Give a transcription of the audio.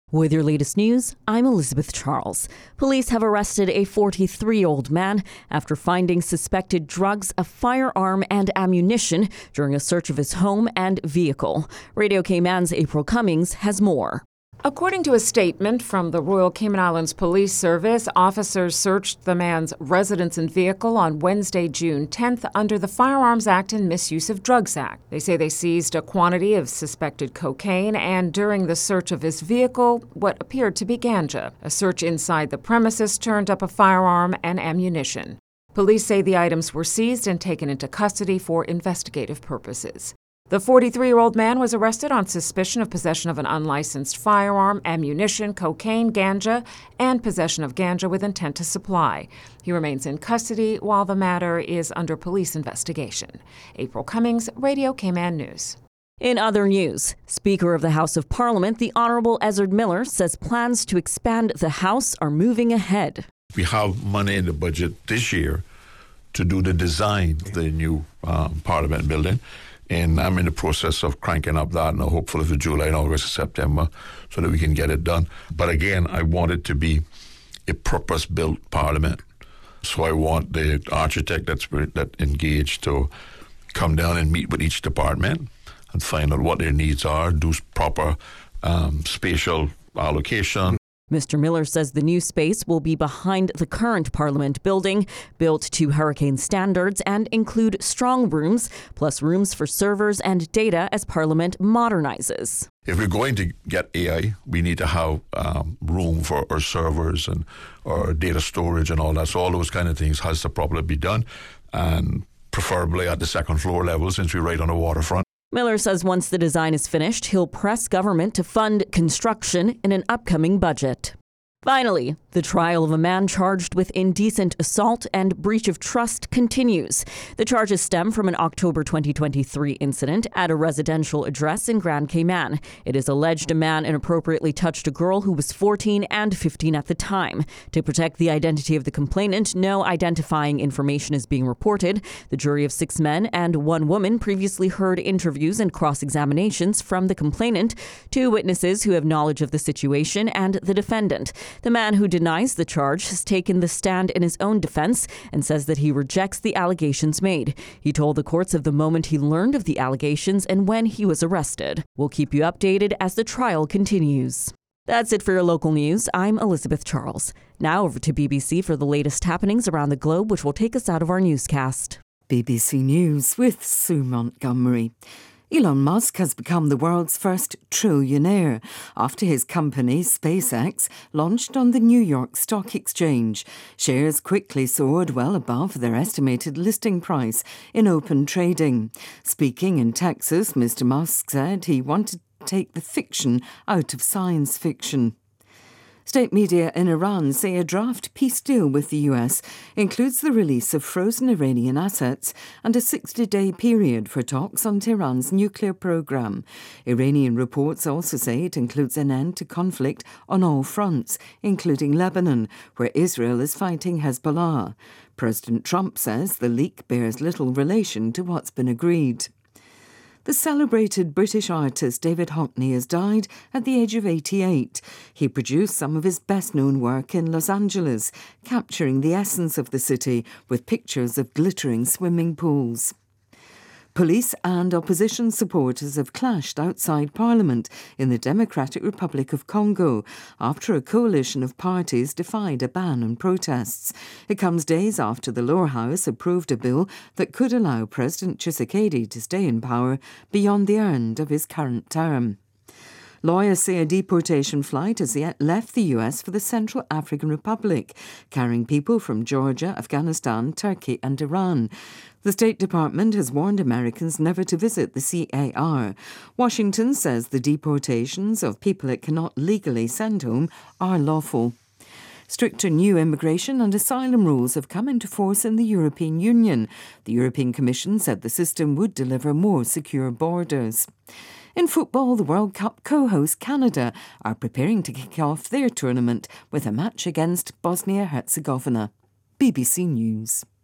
With your latest news, I'm Elizabeth Charles. Police have arrested a 43-year-old man after finding suspected drugs, a firearm, and ammunition during a search of his home and vehicle. Radio Cayman's April Cummings has more. According to a statement from the Royal Cayman Islands Police Service, officers searched the man's residence and vehicle on Wednesday, June 10th under the Firearms Act and Misuse of Drugs Act. They say they seized a quantity of suspected cocaine and, during the search of his vehicle, what appeared to be ganja. A search inside the premises turned up a firearm and ammunition. Police say the items were seized and taken into custody for investigative purposes. The 43-year-old man was arrested on suspicion of possession of an unlicensed firearm, ammunition, cocaine, ganja, and possession of ganja with intent to supply. He remains in custody while the matter is under police investigation. April Cummings, Radio Cayman News. In other news, Speaker of the House of Parliament, the Honourable Ezard Miller, says plans to expand the House are moving ahead. We have money in the budget this year to do the design of the new Parliament building. And I'm in the process of cranking up that, and hopefully for July, August, September, so that we can get it done. But again, I want it to be a purpose-built parliament. So I want the architect that engaged to come down and meet with each department and find out what their needs are, do proper spatial allocation. Mr. Miller says the new space will be behind the current Parliament building, built to hurricane standards, and include strong rooms, plus rooms for servers and data as Parliament modernizes. If we're going to get AI, we need to have room for our servers and our data storage and all that. So all those kind of things has to probably be done, and preferably at the second floor level since we're right on the waterfront. Miller says once the design is finished, he'll press government to fund construction in an upcoming budget. Finally, the trial of a man charged with indecent assault and breach of trust continues. The charges stem from an October 2023 incident at a residential address in Grand Cayman. It is alleged a man inappropriately touched a girl who was 14 and 15 at the time. To protect the identity of the complainant, no identifying information is being reported. The jury of 6 men and 1 woman previously heard interviews and cross-examinations from the complainant, 2 witnesses who have knowledge of the situation, and the defendant. The man who denies the charge has taken the stand in his own defense and says that he rejects the allegations made. He told the courts of the moment he learned of the allegations and when he was arrested. We'll keep you updated as the trial continues. That's it for your local news. I'm Elizabeth Charles. Now over to BBC for the latest happenings around the globe, which will take us out of our newscast. BBC News with Sue Montgomery. Elon Musk has become the world's first trillionaire after his company, SpaceX, launched on the New York Stock Exchange. Shares quickly soared well above their estimated listing price in open trading. Speaking in Texas, Mr. Musk said he wanted to take the fiction out of science fiction. State media in Iran say a draft peace deal with the US includes the release of frozen Iranian assets and a 60-day period for talks on Tehran's nuclear program. Iranian reports also say it includes an end to conflict on all fronts, including Lebanon, where Israel is fighting Hezbollah. President Trump says the leak bears little relation to what's been agreed. The celebrated British artist David Hockney has died at the age of 88. He produced some of his best-known work in Los Angeles, capturing the essence of the city with pictures of glittering swimming pools. Police and opposition supporters have clashed outside Parliament in the Democratic Republic of Congo after a coalition of parties defied a ban on protests. It comes days after the lower house approved a bill that could allow President Tshisekedi to stay in power beyond the end of his current term. Lawyers say a deportation flight has yet left the US for the Central African Republic, carrying people from Georgia, Afghanistan, Turkey and Iran. The State Department has warned Americans never to visit the CAR. Washington says the deportations of people it cannot legally send home are lawful. Stricter new immigration and asylum rules have come into force in the European Union. The European Commission said the system would deliver more secure borders. In football, the World Cup co-host Canada are preparing to kick off their tournament with a match against Bosnia-Herzegovina. BBC News.